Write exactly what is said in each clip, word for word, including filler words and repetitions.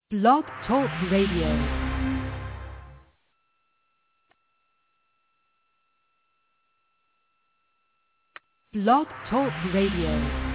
Blog Talk Radio. Blog Talk Radio.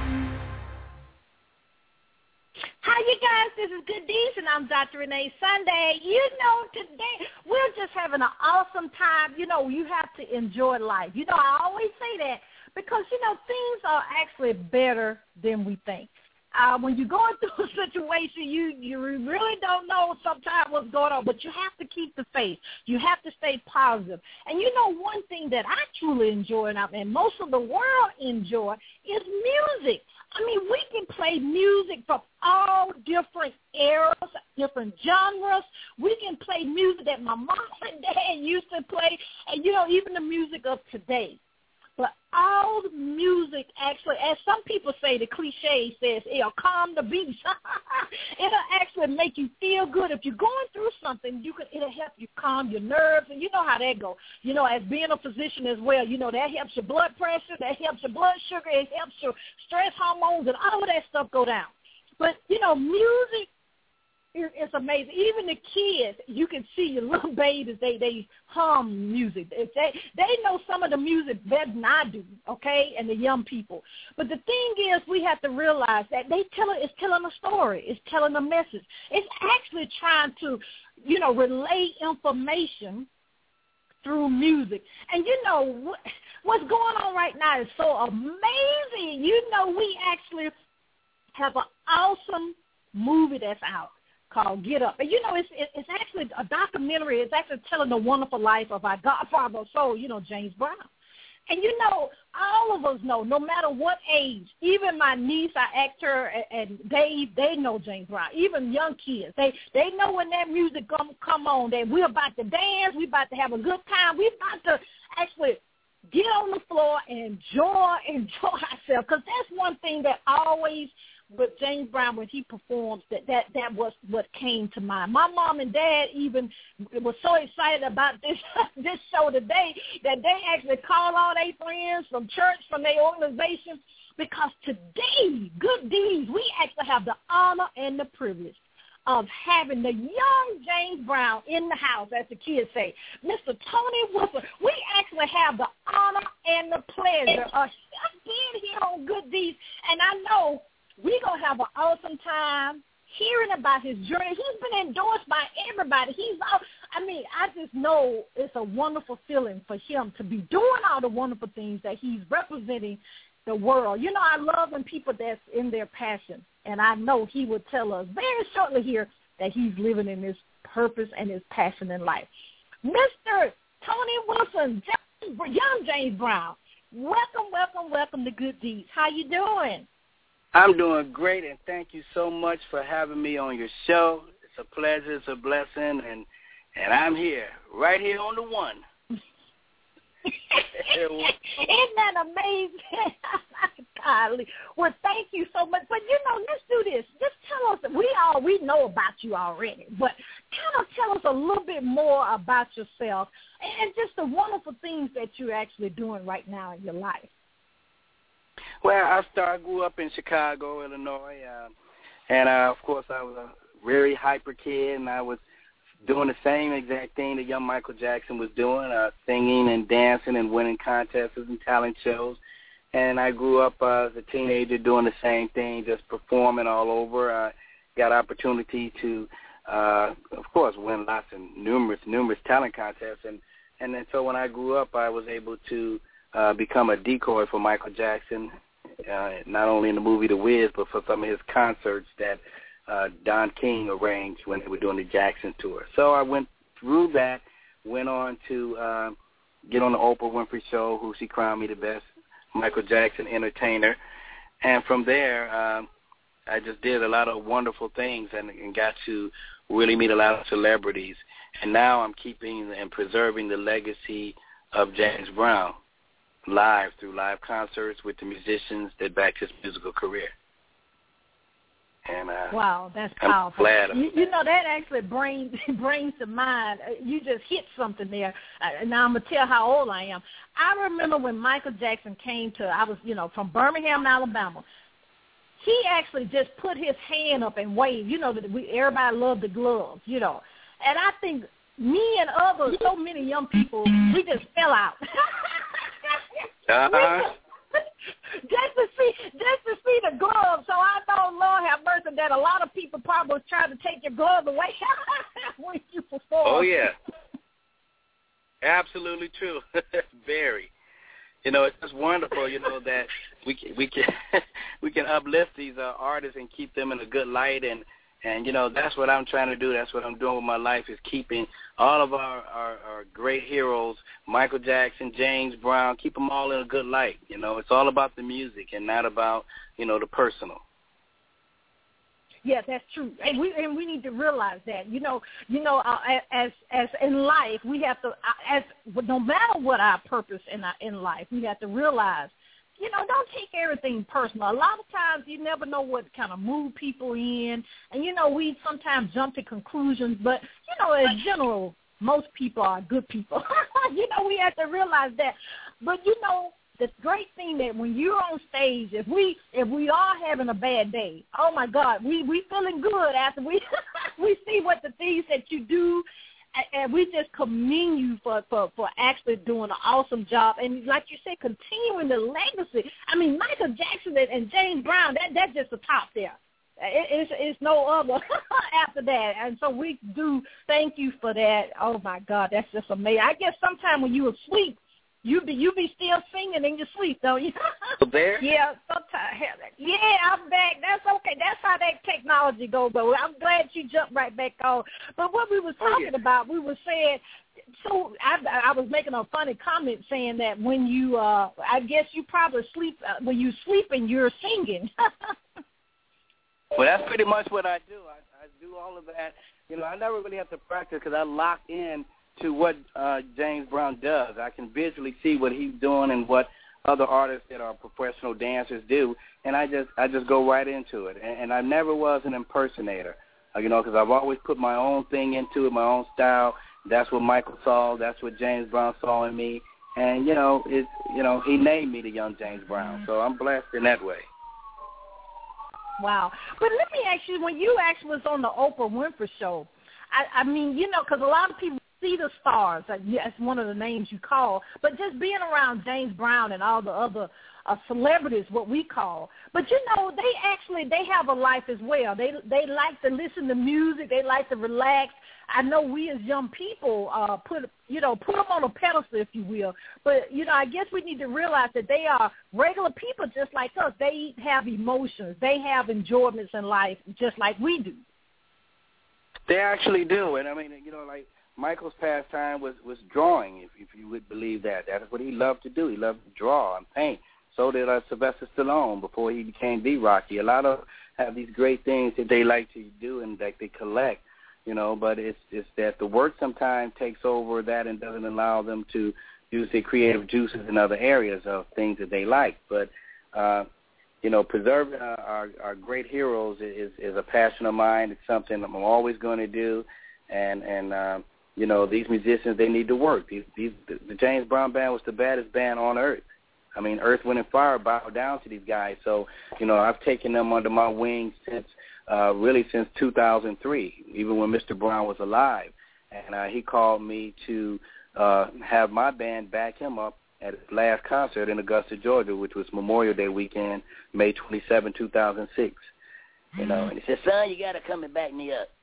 Hi, you guys. This is Good Deeds, and I'm Doctor Renee Sunday. You know, today we're just having an awesome time. You know, you have to enjoy life. You know, I always say that because, you know, things are actually better than we think. Uh, when you're going through a situation, you, you really don't know sometimes what's going on, but you have to keep the faith. You have to stay positive. And you know, one thing that I truly enjoy, and, I, and most of the world enjoy, is music. I mean, we can play music from all different eras, different genres. We can play music that my mom and dad used to play, and, you know, even the music of today. But all the music actually, as some people say, the cliche says, it'll calm the beast. It'll actually make you feel good. If you're going through something, you can, it'll help you calm your nerves, and you know how that goes. You know, as being a physician as well, you know, that helps your blood pressure, that helps your blood sugar, it helps your stress hormones, and all of that stuff go down. But, you know, music, it's amazing. Even the kids, you can see your little babies, they, they hum music. They, they know some of the music better than I do, okay, and the young people. But the thing is, we have to realize that they tell it, it's telling a story. It's telling a message. It's actually trying to, you know, relay information through music. And, you know, what, what's going on right now is so amazing. You know, we actually have an awesome movie that's out called Get Up. And, you know, it's it's actually a documentary. It's actually telling the wonderful life of our godfather of soul, you know, James Brown. And, you know, all of us know, no matter what age, even my niece, I asked her, and they they know James Brown, even young kids. They they know when that music come, come on, that we're about to dance, we're about to have a good time, we're about to actually get on the floor and enjoy, enjoy ourselves. Because that's one thing that always – with James Brown, when he performs, that, that that was what came to mind. My mom and dad even was so excited about this this show today that they actually called all their friends from church, from their organization, because today, Good Deeds, we actually have the honor and the privilege of having the young James Brown in the house, as the kids say, Mister Tony Wilson. We actually have the honor and the pleasure of being here on Good Deeds, and I know we're going to have an awesome time hearing about his journey. He's been endorsed by everybody. He's all, I mean, I just know it's a wonderful feeling for him to be doing all the wonderful things that he's representing the world. You know, I love when people that's in their passion, and I know he would tell us very shortly here that he's living in his purpose and his passion in life. Mister Tony Wilson, young James Brown, welcome, welcome, welcome to Good Deeds. How you doing? I'm doing great, and thank you so much for having me on your show. It's a pleasure. It's a blessing, and and I'm here, right here on the one. Isn't that amazing? Golly. Well, thank you so much. But, you know, let's do this. Just tell us, we all, we know about you already, but kind of tell us a little bit more about yourself and just the wonderful things that you're actually doing right now in your life. Well, I started, I grew up in Chicago, Illinois, uh, and, uh, of course, I was a very hyper kid, and I was doing the same exact thing that young Michael Jackson was doing, uh, singing and dancing and winning contests and talent shows. And I grew up uh, as a teenager doing the same thing, just performing all over. I got opportunity to, uh, of course, win lots of numerous, numerous talent contests. And, and then so when I grew up, I was able to uh, become a decoy for Michael Jackson, uh, not only in the movie The Wiz, but for some of his concerts that uh, Don King arranged when they were doing the Jackson tour. So I went through that, went on to uh, get on the Oprah Winfrey Show, who she crowned me the best Michael Jackson entertainer. And from there, um, I just did a lot of wonderful things and, and got to really meet a lot of celebrities. And now I'm keeping and preserving the legacy of James Brown live through live concerts with the musicians that backed his musical career. And uh, wow, that's I'm powerful. Glad you, you know, that actually brings brings to mind. Uh, you just hit something there. Uh, now I'm gonna tell how old I am. I remember when Michael Jackson came to. I was, you know, from Birmingham, Alabama. he actually just put his hand up and waved. You know, that we everybody loved the gloves, you know. And I think me and others, so many young people, we just fell out. uh-huh. Just to see, just to see the gloves. So I know, Lord have mercy, that a lot of people probably was trying to take your gloves away when you perform. Oh yeah, absolutely true. Very. You know, it's just wonderful. You know that we can, we can we can uplift these uh, artists and keep them in a good light, and and you know that's what I'm trying to do. That's what I'm doing with my life, is keeping all of our, our, our great heroes, Michael Jackson, James Brown, keep them all in a good light. You know, it's all about the music and not about, you know, the personal. Yes, that's true, and we and we need to realize that. You know, you know, uh, as as in life, we have to, as no matter what our purpose in our, in life, we have to realize, you know, don't take everything personal. A lot of times, you never know what kind of mood people in, and you know, we sometimes jump to conclusions. But you know, in general, most people are good people. You know, we have to realize that. But you know, the great thing that when you're on stage, if we if we are having a bad day, oh my God, we we feeling good after we we see what the things that you do, and we just commend you for, for, for actually doing an awesome job. And like you said, continuing the legacy. I mean, Michael Jackson and James Brown, that that's just the top there. It, it's, it's no other after that. And so we do thank you for that. Oh my God, that's just amazing. I guess sometime when you were asleep, You be you be still singing in your sleep, don't you? There? Yeah, sometimes. Yeah, I'm back. That's okay. That's how that technology goes. But I'm glad you jumped right back on. But what we was talking oh, yeah. about, we were saying. So I, I was making a funny comment saying that when you, uh, I guess you probably sleep uh, when you sleeping, you're singing. Well, that's pretty much what I do. I, I do all of that. You know, I never really have to practice because I lock in to what uh, James Brown does. I can visually see what he's doing and what other artists that are professional dancers do, and I just I just go right into it. And, and I never was an impersonator, uh, you know, because I've always put my own thing into it, my own style. That's what Michael saw. That's what James Brown saw in me. And, you know, it, you know, he named me the young James Brown, so I'm blessed in that way. Wow. But let me ask you, when you actually was on the Oprah Winfrey Show, I, I mean, you know, because a lot of people see the stars, like, yeah, that's one of the names you call, but just being around James Brown and all the other uh, celebrities, what we call, but you know, they actually, they have a life as well. They they like to listen to music. They like to relax. I know we as young people uh, put, you know, put them on a pedestal, if you will, but, you know, I guess we need to realize that they are regular people just like us. They have emotions. They have enjoyments in life just like we do. They actually do, and I mean, you know, like, Michael's pastime was, was drawing, if, if you would believe that. That's what he loved to do. He loved to draw and paint. So did uh, Sylvester Stallone before he became the Rocky. A lot of have these great things that they like to do and that they collect, you know, but it's, it's that the work sometimes takes over that and doesn't allow them to use their creative juices in other areas of things that they like. But, uh, you know, preserving our, our, our great heroes is, is a passion of mine. It's something I'm always going to do. And, and uh, you know, these musicians, they need to work. These, these, the, the James Brown Band was the baddest band on earth. I mean, Earth, Wind, and Fire bowed down to these guys. So, you know, I've taken them under my wing since, uh, really since two thousand three, even when Mister Brown was alive. And uh, he called me to uh, have my band back him up at his last concert in Augusta, Georgia, which was Memorial Day weekend, May twenty-seventh, two thousand six. You know, and he said, son, you got to come and back me up.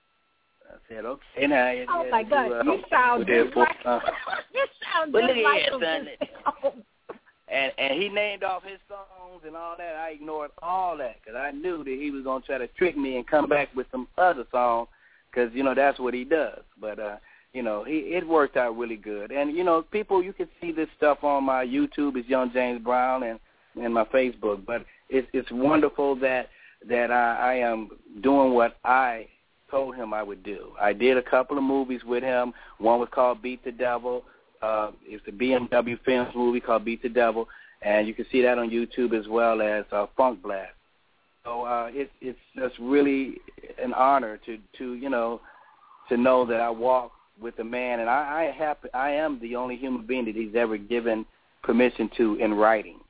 I said, okay. Now, oh, my God. Uh, you sound just like, uh, you sound just like him. And, and he named off his songs and all that. I ignored all that because I knew that he was going to try to trick me and come back with some other song because, you know, that's what he does. But, uh, you know, he, it worked out really good. And, you know, people, you can see this stuff on my YouTube. It's Young James Brown and, and my Facebook. But it's, it's wonderful that, that I, I am doing what I told him I would do. I did a couple of movies with him. One was called Beat the Devil. Uh, it's a B M W Films movie called Beat the Devil, and you can see that on YouTube as well as uh, Funk Blast. So uh, it's it's just really an honor to, to you know to know that I walk with a man, and I I, have, I am the only human being that he's ever given permission to in writing.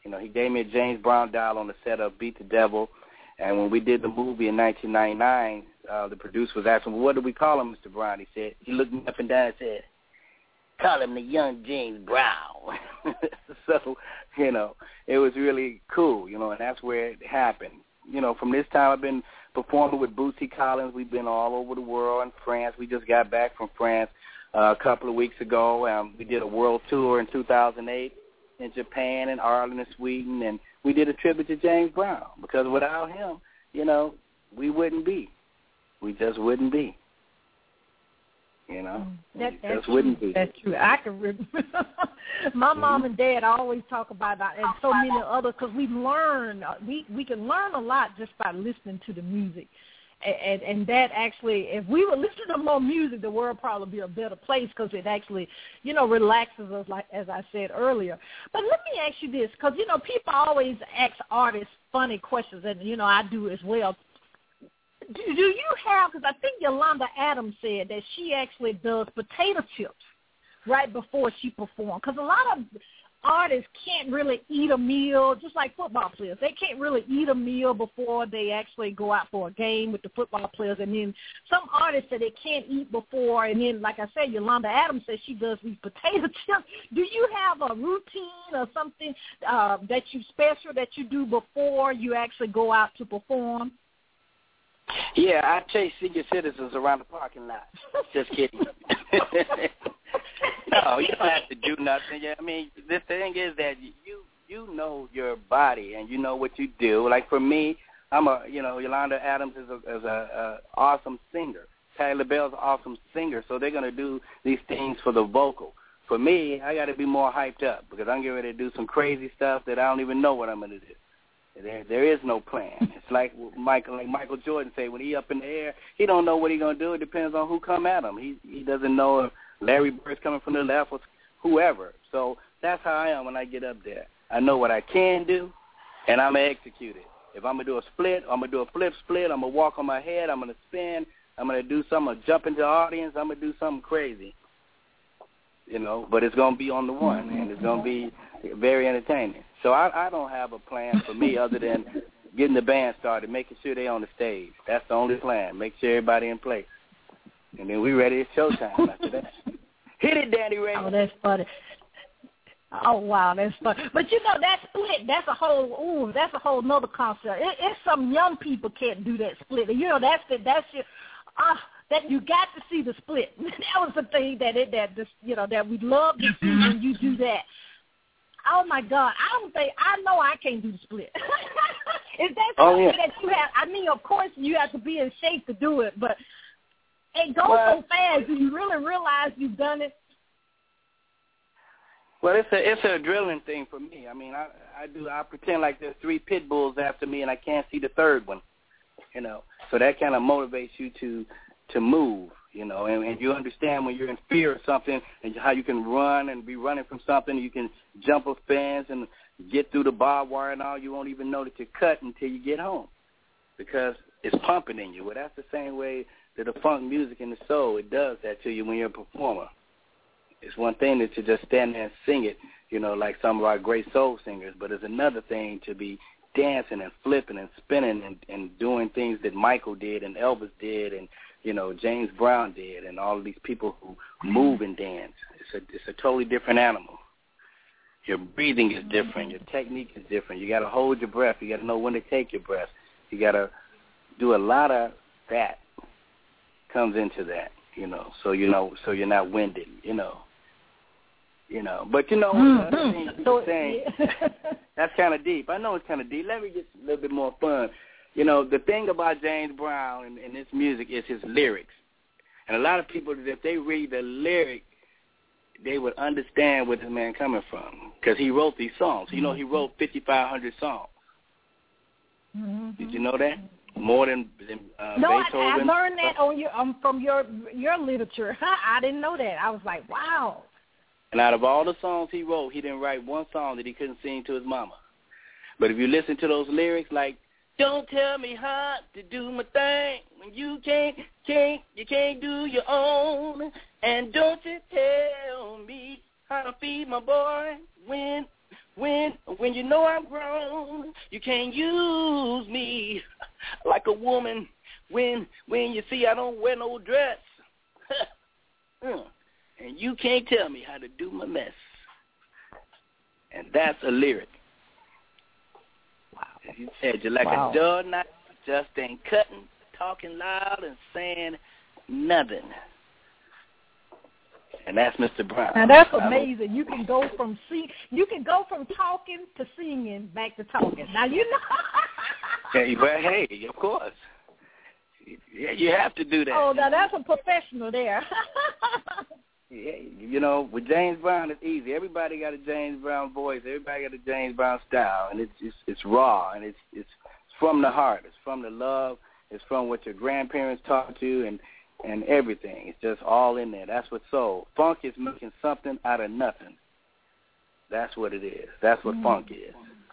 You know, he gave me a James Brown doll on the set of Beat the Devil. And when we did the movie in nineteen ninety-nine, uh, the producer was asking, well, what do we call him, Mister Brown? He said, he looked me up and down and said, call him the young James Brown. So, you know, it was really cool, you know, and that's where it happened. You know, from this time I've been performing with Bootsy Collins. We've been all over the world in France. We just got back from France uh, a couple of weeks ago. Um, we did a world tour in two thousand eight in Japan and Ireland and Sweden, and we did a tribute to James Brown because without him, you know, we wouldn't be. We just wouldn't be. You know, that, we that's just wouldn't true. be. That's true. I can remember. My mm-hmm. mom and dad always talk about that, and so many others, because we learn. We we can learn a lot just by listening to the music. And, and, and that actually, if we were listening to more music, the world would probably be a better place because it actually, you know, relaxes us, like as I said earlier. But let me ask you this, because, you know, people always ask artists funny questions, and, you know, I do as well. Do, do you have, because I think Yolanda Adams said that she actually does potato chips right before she performs, because a lot of artists can't really eat a meal, just like football players. They can't really eat a meal before they actually go out for a game with the football players. And then some artists say they can't eat before. And then, like I said, Yolanda Adams says she does these potato chips. Do you have a routine or something uh, that you special that you do before you actually go out to perform? Yeah, I chase senior citizens around the parking lot. Just kidding. No, you don't have to do nothing. I mean, the thing is that you you know your body and you know what you do. Like for me, I'm a you know Yolanda Adams is a is a, a awesome singer. Patti LaBelle's an awesome singer, so they're gonna do these things for the vocal. For me, I got to be more hyped up because I'm getting ready to do some crazy stuff that I don't even know what I'm gonna do. There, there is no plan. It's like Michael, like Michael Jordan say, when he up in the air, he don't know what he gonna do. It depends on who come at him. He he doesn't know if Larry Bird's coming from the left or whoever. So that's how I am when I get up there. I know what I can do, and I'm gonna execute it. If I'm gonna do a split, I'm gonna do a flip split. I'm gonna walk on my head. I'm gonna spin. I'm gonna do something. I'm gonna jump into the audience. I'm gonna do something crazy. You know, but it's gonna be on the one, and it's gonna be very entertaining. So I, I don't have a plan for me other than getting the band started, making sure they're on the stage. That's the only plan. Make sure everybody in place. And then we ready. It's showtime after that. Hit it, Danny Ray. Oh, that's funny. Oh, wow, that's funny. But, you know, that split, that's a whole, ooh, that's a whole nother concept. It, it's some young people can't do that split. You know, that's the, that's your, ah, uh, that you got to see the split. That was the thing that it, that this, you know, that we love to see when you do that. Oh, my God. I don't think, I know I can't do the split. Is that something oh, yeah. that you have, I mean, of course, you have to be in shape to do it, but it goes well, so fast. Do you really realize you've done it? Well, it's a it's a drilling thing for me. I mean, I I do I pretend like there's three pit bulls after me, and I can't see the third one. You know, so that kind of motivates you to to move. You know, and, and you understand when you're in fear of something, and how you can run and be running from something. You can jump a fence and get through the barbed wire and all. You won't even know that you're cut until you get home, because it's pumping in you. Well, that's the same way that the funk music and the soul, it does that to you when you're a performer. It's one thing that to just stand there and sing it, you know, like some of our great soul singers, but it's another thing to be dancing and flipping and spinning and, and doing things that Michael did and Elvis did and, you know, James Brown did and all of these people who move and dance. It's a, it's a totally different animal. Your breathing is different. Your technique is different. You got to hold your breath. You got to know when to take your breath. You got to do a lot of that. Comes into that, you know, so you know, so you're not winded, you know, you know. But you know, mm-hmm. so, saying, that's kind of deep. I know it's kind of deep. Let me get a little bit more fun. You know, the thing about James Brown and, and his music is his lyrics, and a lot of people, if they read the lyric, they would understand where this man coming from, because he wrote these songs. You know, he wrote fifty-five hundred songs. Mm-hmm. Did you know that? More than, than uh, no, Beethoven. I, I learned that on your um, from your your literature. I didn't know that. I was like, wow. And out of all the songs he wrote, he didn't write one song that he couldn't sing to his mama. But if you listen to those lyrics, like, don't tell me how to do my thing when you can't, can't, you can't do your own. And don't you tell me how to feed my boy when When when you know I'm grown, you can't use me like a woman. When when you see I don't wear no dress, and you can't tell me how to do my mess. And that's a lyric. Wow. You said you're like wow. a dull knife, just ain't cutting, talking loud and saying nothing. And that's Mister Brown. And that's amazing. You can go from see, you can go from talking to singing back to talking. Now you know. Hey, well, hey, of course. Yeah, you have to do that. Oh, now that's a professional there. Yeah, you know, with James Brown, it's easy. Everybody got a James Brown voice. Everybody got a James Brown style, and it's it's, it's raw, and it's it's from the heart. It's from the love. It's from what your grandparents taught you, and and everything. It's just all in there. That's what soul. Funk is making something out of nothing. That's what it is. That's what mm. funk is.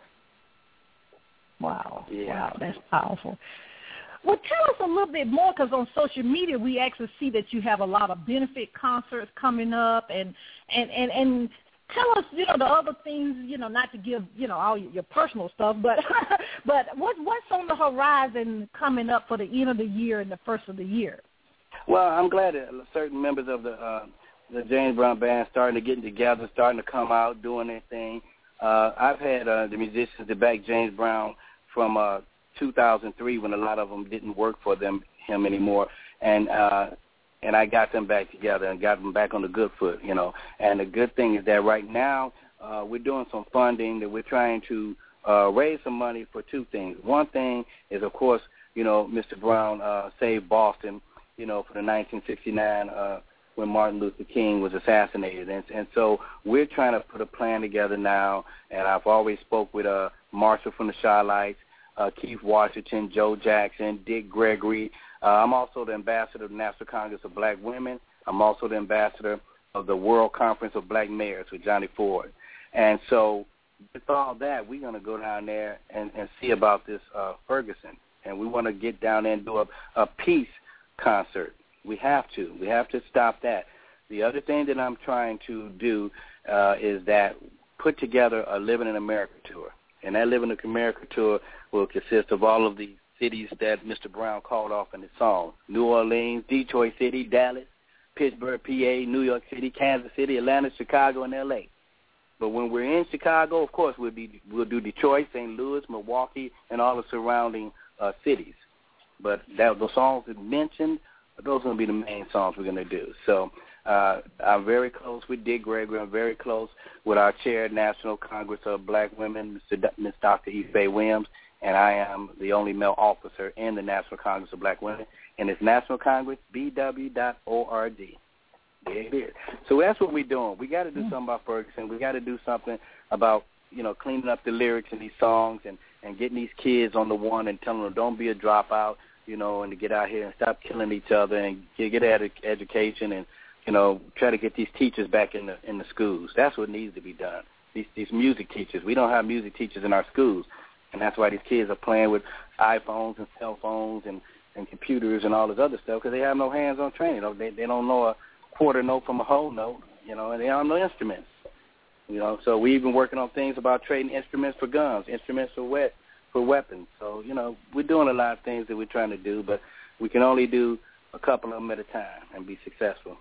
Wow. Yeah. Wow, that's powerful. Well, tell us a little bit more, because on social media we actually see that you have a lot of benefit concerts coming up, and and, and, and tell us, you know, the other things, you know, not to give, you know, all your, your personal stuff, but but what what's on the horizon coming up for the end of the year and the first of the year? Well, I'm glad that certain members of the uh, the James Brown Band starting to get together, starting to come out, doing their thing. Uh, I've had uh, the musicians that back James Brown from uh, two thousand three, when a lot of them didn't work for them him anymore, and uh, and I got them back together and got them back on the good foot, you know. And the good thing is that right now uh, we're doing some funding that we're trying to uh, raise some money for two things. One thing is, of course, you know, Mister Brown uh, saved Boston, you know, for the nineteen sixty-nine uh, when Martin Luther King was assassinated. And, and so we're trying to put a plan together now, and I've always spoke with uh, Marshall from the Chi-Lites, uh, Keith Washington, Joe Jackson, Dick Gregory. Uh, I'm also the ambassador of the National Congress of Black Women. I'm also the ambassador of the World Conference of Black Mayors with Johnny Ford. And so with all that, we're going to go down there and, and see about this uh, Ferguson. And we want to get down there and do a, a peace concert. We have to. We have to stop that. The other thing that I'm trying to do uh, is that put together a Living in America tour. And that Living in America tour will consist of all of the cities that Mister Brown called off in his song. New Orleans, Detroit City, Dallas, Pittsburgh, P A, New York City, Kansas City, Atlanta, Chicago, and L A. But when we're in Chicago, of course, we'll, be, we'll do Detroit, Saint Louis, Milwaukee, and all the surrounding uh, cities. But that, the songs that mentioned, those are going to be the main songs we're going to do. So uh, I'm very close with Dick Gregory. I'm very close with our chair, National Congress of Black Women, Miz Doctor Ife Williams, and I am the only male officer in the National Congress of Black Women, and it's National Congress B W dot org. There it is. So that's what we're doing. We got to do something about Ferguson. We got to do something about, you know, cleaning up the lyrics in these songs and, and getting these kids on the one and telling them don't be a dropout, you know, and to get out here and stop killing each other and get, get ed- education and, you know, try to get these teachers back in the in the schools. That's what needs to be done. These these music teachers. We don't have music teachers in our schools, and that's why these kids are playing with iPhones and cell phones and, and computers and all this other stuff because they have no hands-on training. You know, they they don't know a quarter note from a whole note, you know, and they don't know instruments. You know, so we've been working on things about trading instruments for guns, instruments for wet for weapons. So, you know, we're doing a lot of things that we're trying to do, but we can only do a couple of them at a time and be successful.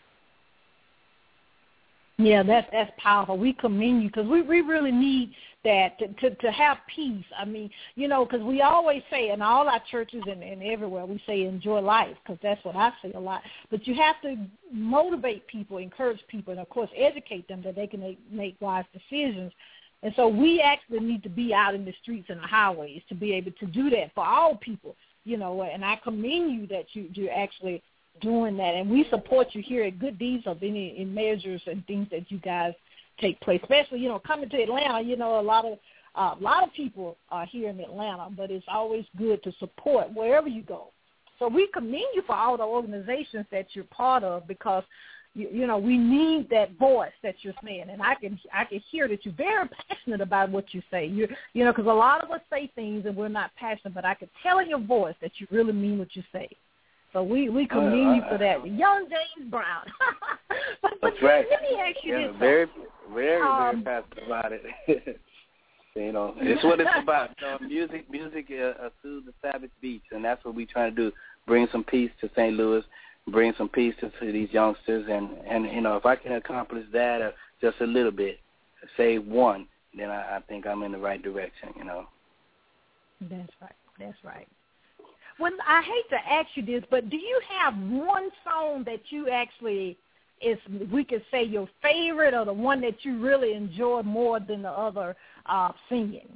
Yeah, that's that's powerful. We commend you because we, we really need that to, to, to have peace. I mean, you know, because we always say in all our churches and, and everywhere, we say enjoy life because that's what I say a lot. But you have to motivate people, encourage people, and, of course, educate them that they can make, make wise decisions. And so we actually need to be out in the streets and the highways to be able to do that for all people, you know, and I commend you that you, you're actually doing that. And we support you here at Good Deeds of any in measures and things that you guys take place, especially, you know, coming to Atlanta, you know, a lot of uh, a lot of people are here in Atlanta, but it's always good to support wherever you go. So we commend you for all the organizations that you're part of because, you, you know, we need that voice that you're saying. And I can I can hear that you're very passionate about what you say. You you know, because a lot of us say things and we're not passionate, but I can tell in your voice that you really mean what you say. So we, we commend uh, you for that. Young James Brown. But, but That's right. Let me ask you yeah, this. Very, very, um, very passionate about it. You know, it's what it's about. You know, music, music uh, uh, soothes the savage beats, and that's what we're trying to do: bring some peace to Saint Louis, bring some peace to, to these youngsters, and and you know, if I can accomplish that uh, just a little bit, say one, then I, I think I'm in the right direction. You know. That's right. That's right. Well, I hate to ask you this, but do you have one song that you actually is, we could say, your favorite, or the one that you really enjoy more than the other uh, singing?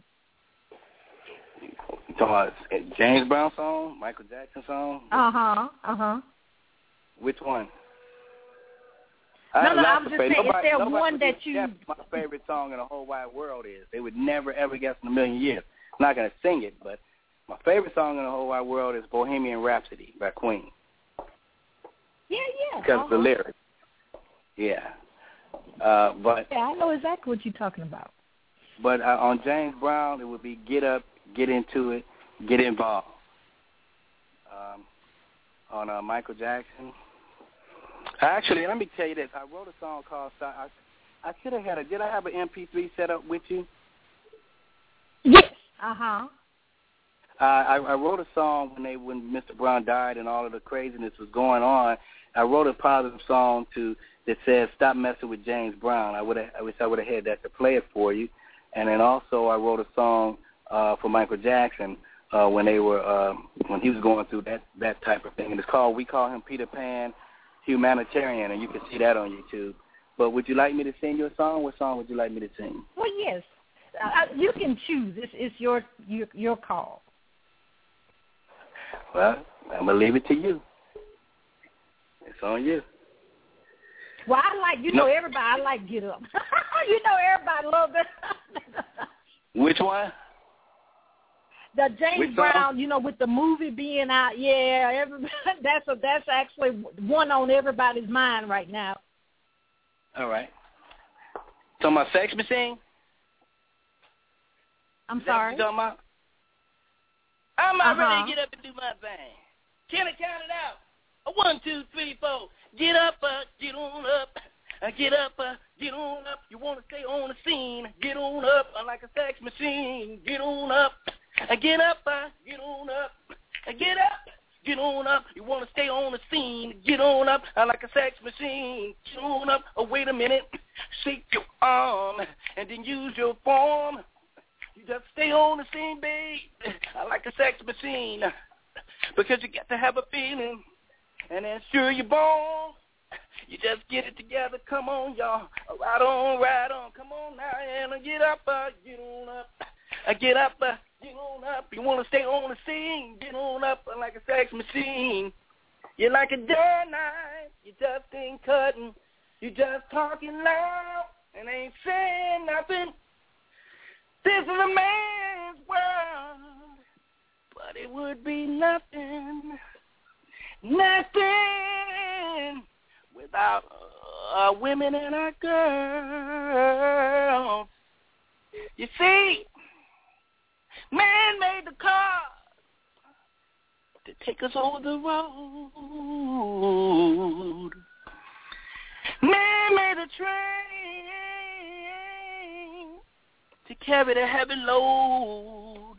You talking about James Brown song, Michael Jackson song? Uh huh. Uh huh. Which one? No, I no, I love was to just say, saying, nobody, is there nobody one would that even you? guess my favorite song in the whole wide world is. They would never ever guess in a million years. I'm not gonna sing it, but my favorite song in the whole wide world is Bohemian Rhapsody by Queen. Yeah, yeah. Because uh-huh. of the lyrics. Yeah. Uh, but yeah, I know exactly what you're talking about. But uh, on James Brown, it would be Get Up, Get Into It, Get Involved. Um, on uh, Michael Jackson. Actually, let me tell you this. I wrote a song called, I, I should have had a, did I have an M P three set up with you? Yes. Uh-huh. Uh, I, I wrote a song when they when Mister Brown died and all of the craziness was going on. I wrote a positive song to that says "Stop Messing with James Brown." I would I wish I would have had that to play it for you. And then also I wrote a song uh, for Michael Jackson uh, when they were uh, when he was going through that that type of thing. And it's called, we call him Peter Pan Humanitarian, and you can see that on YouTube. But would you like me to sing you a song? What song would you like me to sing? Well, yes. Uh, you can choose. It's, it's your, your your call. Well, I'm going to leave it to you. It's on you. Well, I like, you know, no. everybody, I like Get Up. You know, everybody loves it. Which one? The James Which Brown, song? you know, with the movie being out, yeah, everybody, that's a, that's actually one on everybody's mind right now. All right. Talking about Sex Machine? I'm Is sorry? That what you're talking about? I'm not uh-huh. ready to get up and do my thing. Can I count it out? A one, two, three, four. Get up, uh, get on up. Uh, get up, uh, get on up. You want to stay on the scene. Get on up uh, like a sex machine. Get on up. Uh, get up, uh, get on up. Uh, get up, get on up. You want to stay on the scene. Get on up uh, like a sex machine. Get on up. Oh, wait a minute. Shake your arm and then use your form. You just stay on the scene, babe. I like a sex machine because you got to have a feeling, and then sure you're born. You just get it together. Come on, y'all. Right on, right on. Come on now, and get up, uh, get on up. Uh, get up, uh, get on up. You want to stay on the scene? Get on up uh, like a sex machine. You're like a jackknife. You just ain't cutting. You just talking loud and ain't saying nothing. This is a man's world, but it would be nothing, nothing without our women and our girls. You see, man made the car to take us over the road. Man made the train to carry the heavy load.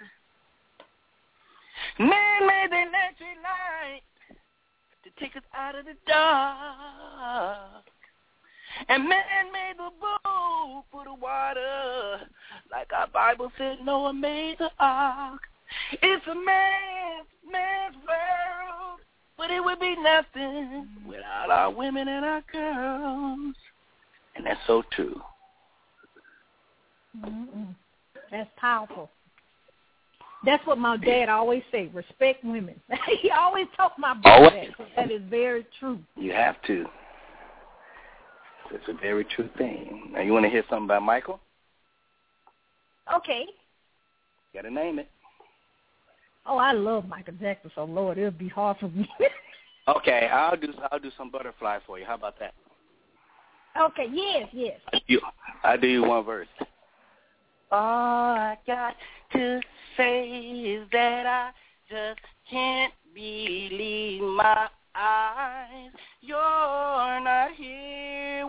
Man made the electric light to take us out of the dark. And man made the boat for the water, like our Bible said Noah made the ark. It's a man's, man's world, but it would be nothing without our women and our girls. And that's so true. Mm-mm. That's powerful. That's what my dad always say, respect women. He always talk my brother that. That is very true. You have to. It's a very true thing. Now, you want to hear something about Michael? Okay. You got to name it. Oh, I love Michael Jackson, so Lord, it'll be hard for me. Okay, I'll do I'll do some Butterfly for you. How about that? Okay, yes, yes. You, I'll do you one verse. All I got to say is that I just can't believe my eyes. You're not here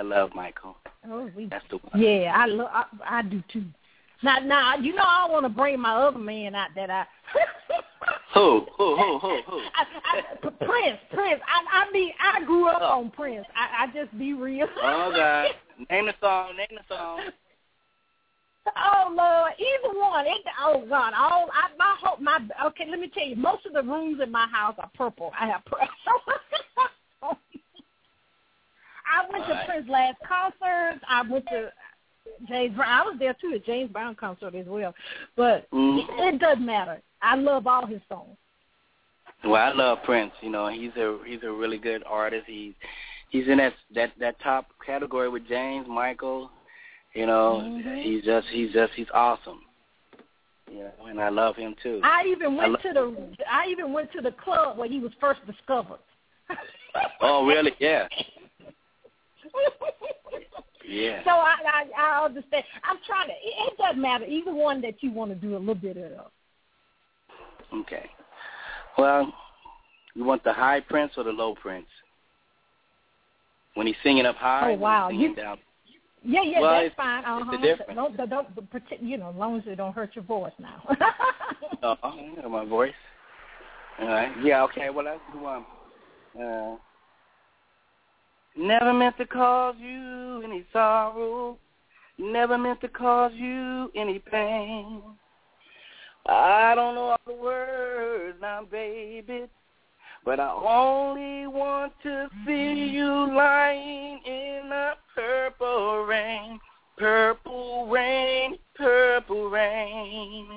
love Michael. Oh, we, That's the one. Yeah, I, lo- I I do too. Now, now, you know I want to bring my other man out that I. who, who, who, who, who? I, I, Prince, Prince. I, I mean, I grew up oh. on Prince. I, I just be real. Oh God, name the song. Name the song. Oh Lord, either one. It, oh God, all I, my hope. My okay. Let me tell you, most of the rooms in my house are purple. I have purple. I went all to right. Prince last concert. I went to James Brown. I was there too at James Brown concert as well. But mm. it, it doesn't matter. I love all his songs. Well, I love Prince. You know, he's a he's a really good artist. He's he's in that that that top category with James, Michael. You know, mm-hmm. he's just he's just he's awesome. You know, and I love him too. I even went I to the I even went to the club where he was first discovered. Oh, really? Yeah. Yeah. So I, I I understand. I'm trying to. It doesn't matter either one that you want to do a little bit of. Okay. Well, you want the high Prince or the low Prince? When he's singing up high, oh wow, when he's singing you, down. Yeah, yeah, well, that's it's, fine. Uh-huh. It's the difference. Don't, don't, don't, you know, as long as it don't hurt your voice now. Oh, I know my voice. All right. Yeah. Okay. Well, that's the one. Uh, Never meant to cause you any sorrow. Never meant to cause you any pain. I don't know all the words now, baby, but I only want to see you lying in the purple rain, purple rain, purple rain,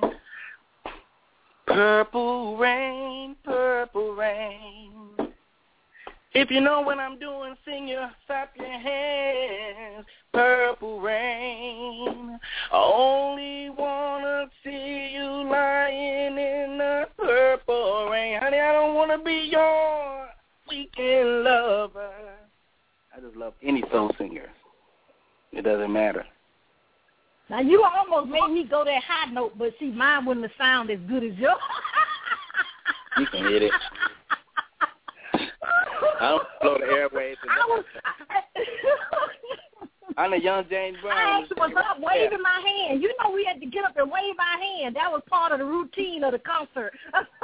purple rain, purple rain. If you know what I'm doing, sing your, clap your hands, purple rain. I only want to see you lying in the purple rain. Honey, I don't want to be your weekend lover. I just love any soul singer. It doesn't matter. Now, you almost made me go that high note, but see, mine wouldn't have sounded as good as yours. You can hit it. I don't blow the airways. I was, I'm the young James Brown. I actually was up waving yeah. my hand. You know we had to get up and wave our hand. That was part of the routine of the concert.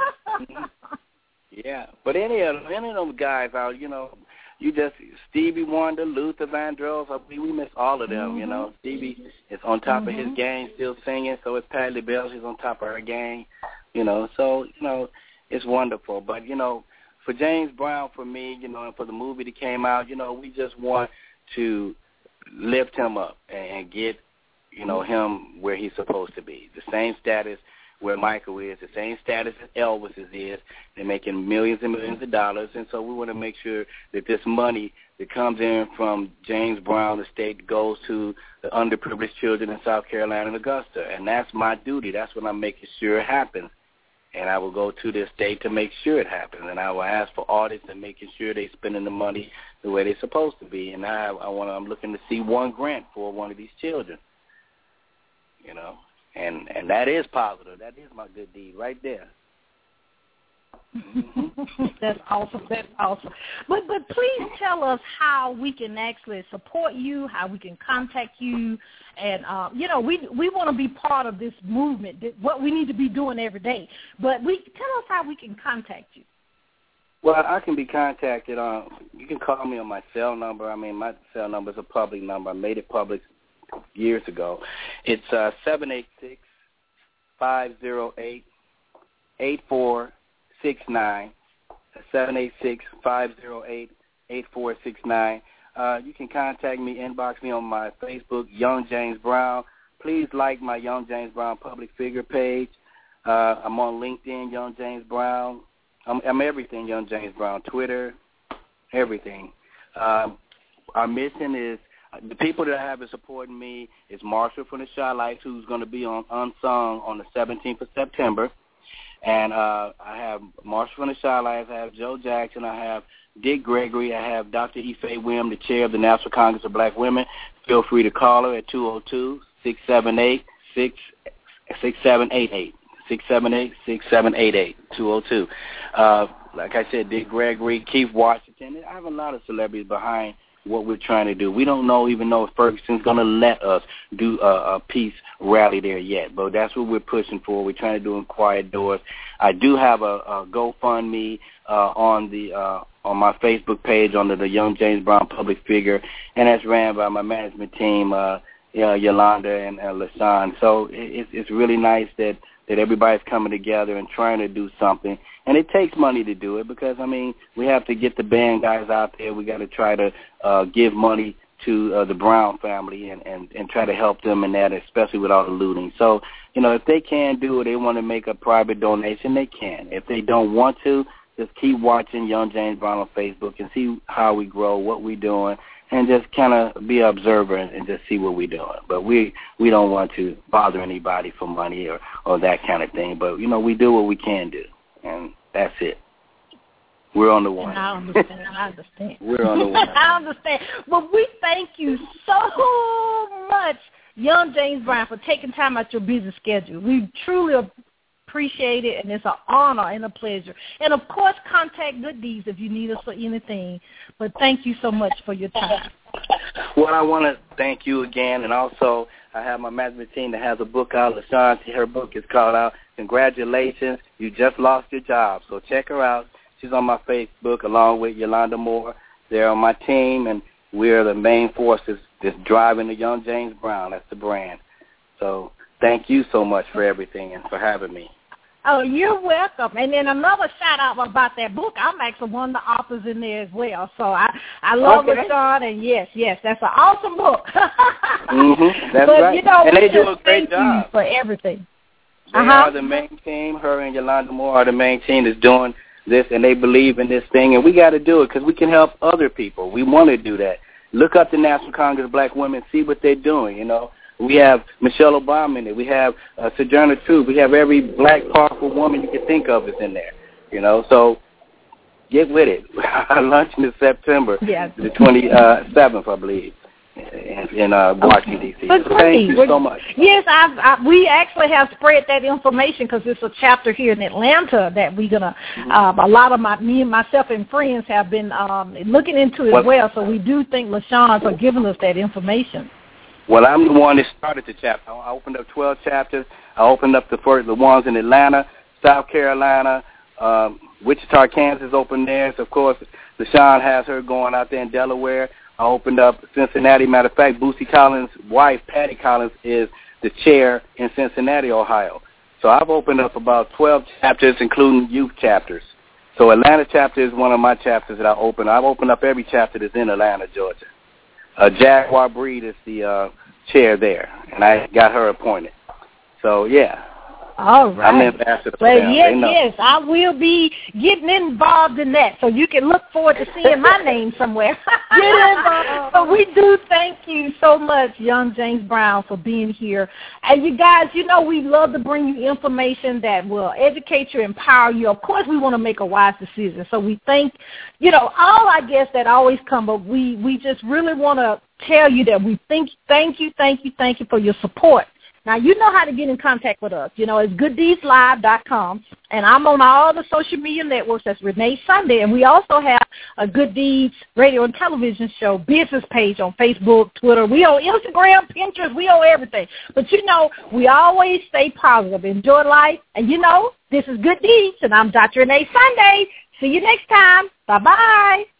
Yeah, but any of them, any of them guys out, you know, you just Stevie Wonder, Luther Vandross. I mean, we miss all of them. Mm-hmm. You know, Stevie is on top mm-hmm. of his game, still singing. So is Patti LaBelle. She's on top of her game. You know, so you know, it's wonderful. But you know. For James Brown, for me, you know, and for the movie that came out, you know, we just want to lift him up and get, you know, him where he's supposed to be. The same status where Michael is, the same status as Elvis is. They're making millions and millions of dollars, and so we want to make sure that this money that comes in from James Brown, the state, goes to the underprivileged children in South Carolina and Augusta, and that's my duty. That's what I'm making sure happens. And I will go to this state to make sure it happens. And I will ask for audits and making sure they're spending the money the way they're supposed to be. And I, I want, I'm looking to see one grant for one of these children. You know, and and that is positive. That is my good deed right there. That's awesome. That's awesome. But but please tell us how we can actually support you, how we can contact you, and uh, you know we we want to be part of this movement. What we need to be doing every day. But we tell us how we can contact you. Well, I can be contacted on. You can call me on my cell number. I mean, my cell number is a public number. I made it public years ago. It's uh, seven eight six five zero eight eight four. Six nine seven eight six five zero eight eight four six nine. Uh, you can contact me, inbox me on my Facebook, Young James Brown. Please like my Young James Brown public figure page. Uh, I'm on LinkedIn, Young James Brown. I'm, I'm everything, Young James Brown. Twitter, everything. Um, our mission is the people that I have been supporting me is Marshall from the Chi-Lites, who's going to be on Unsung on the seventeenth of September. And uh, I have Marshall from the Chi-Lites, I have Joe Jackson, I have Dick Gregory, I have Doctor Ife Wim, the chair of the National Congress of Black Women. Feel free to call her at two oh two, six seven eight, six seven eight eight, six seven eight, six seven eight eight, two oh two. Uh, like I said, Dick Gregory, Keith Washington. I have a lot of celebrities behind what we're trying to do. We don't know even know if Ferguson's going to let us do a, a peace rally there yet, but that's what we're pushing for. We're trying to do in quiet doors. I do have a, a GoFundMe uh, on the uh, on my Facebook page under the Young James Brown Public Figure, and that's ran by my management team, uh, uh, Yolanda and uh, LaShawn. So it, it's really nice that, that everybody's coming together and trying to do something. And it takes money to do it because, I mean, we have to get the band guys out there. We got to try to uh, give money to uh, the Brown family and, and, and try to help them in that, especially with all the looting. So, you know, if they can do it, they want to make a private donation, they can. If they don't want to, just keep watching Young James Brown on Facebook and see how we grow, what we're doing, and just kind of be an observer and, and just see what we're doing. But we we don't want to bother anybody for money or, or that kind of thing. But, you know, we do what we can do, and that's it. We're on the one. I understand. I understand. We're on the one. I understand. Well, we thank you so much, Young James Brown, for taking time out your busy schedule. We truly appreciate it, and it's an honor and a pleasure. And, of course, contact Good Deeds if you need us for anything. But thank you so much for your time. Well, I want to thank you again, and also I have my management team that has a book out. LaShawn, her book is called out, Congratulations, You Just Lost Your Job. So check her out. She's on my Facebook along with Yolanda Moore. They're on my team, and we're the main forces that's driving the Young James Brown. That's the brand. So thank you so much for everything and for having me. Oh, you're welcome. And then another shout-out about that book. I'm actually one of the authors in there as well. So I, I love okay. LaShawn, and yes, yes, that's an awesome book. mm-hmm. That's but, right. You know, and they do a great thank job. You for everything. They uh-huh. are the main team. Her and Yolanda Moore are the main team that's doing this, and they believe in this thing, and we got to do it because we can help other people. We want to do that. Look up the National Congress of Black Women, see what they're doing, you know. We have Michelle Obama in it. We have uh, Sojourner Truth. We have every black, powerful woman you can think of is in there, you know. So get with it. Our luncheon is September yes. the twenty-seventh, I believe, in, in uh, Washington, D C But So thank you We're, so much. Yes, I've, I, we actually have spread that information because it's a chapter here in Atlanta that we're going to, mm-hmm. um, a lot of my, me and myself and friends have been um, looking into as well. well. So we do thank LaShawn for giving us that information. Well, I'm the one that started the chapter. I opened up twelve chapters. I opened up the first, the ones in Atlanta, South Carolina, um, Wichita, Kansas opened theirs. Of course, LaShawn has her going out there in Delaware. I opened up Cincinnati. Matter of fact, Boosie Collins' wife, Patty Collins, is the chair in Cincinnati, Ohio. So I've opened up about twelve chapters, including youth chapters. So Atlanta chapter is one of my chapters that I open. I've opened up every chapter that's in Atlanta, Georgia. Uh, Jaguar Breed is the uh, chair there, and I got her appointed. So, yeah. All right. I'm the ambassador for well, them. yes, yes, I will be getting involved in that, so you can look forward to seeing my name somewhere. Get involved. But we do thank you so much, Young James Brown, for being here. And you guys, you know we love to bring you information that will educate you, empower you. Of course, we want to make a wise decision. So we thank, you know, all I guess that always come, but we, we just really want to tell you that we think, thank you, thank you, thank you for your support. Now, you know how to get in contact with us. You know, it's good deeds live dot com, and I'm on all the social media networks. That's Renee Sunday, and we also have a Good Deeds radio and television show business page on Facebook, Twitter. We on Instagram, Pinterest. We on everything. But, you know, we always stay positive, enjoy life, and, you know, this is Good Deeds, and I'm Doctor Renee Sunday. See you next time. Bye-bye.